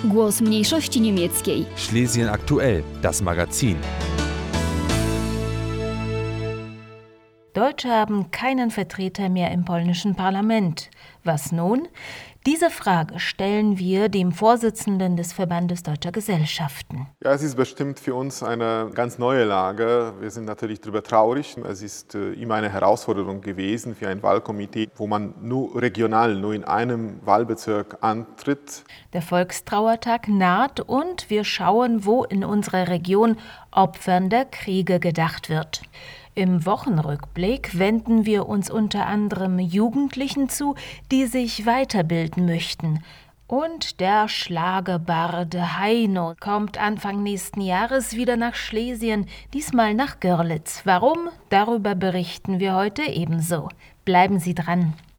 Głos mniejszości niemieckiej. Schlesien aktuell, das Magazin. Deutsche haben keinen Vertreter mehr im polnischen Parlament. Was nun? Diese Frage stellen wir dem Vorsitzenden des Verbandes Deutscher Gesellschaften. Ja, es ist bestimmt für uns eine ganz neue Lage. Wir sind natürlich darüber traurig. Es ist immer eine Herausforderung gewesen für ein Wahlkomitee, wo man nur regional, nur in einem Wahlbezirk antritt. Der Volkstrauertag naht und wir schauen, wo in unserer Region Opfern der Kriege gedacht wird. Im Wochenrückblick wenden wir uns unter anderem Jugendlichen zu, die sich weiterbilden möchten. Und der Schlagerbarde Heino kommt Anfang nächsten Jahres wieder nach Schlesien, diesmal nach Görlitz. Warum? Darüber berichten wir heute ebenso. Bleiben Sie dran.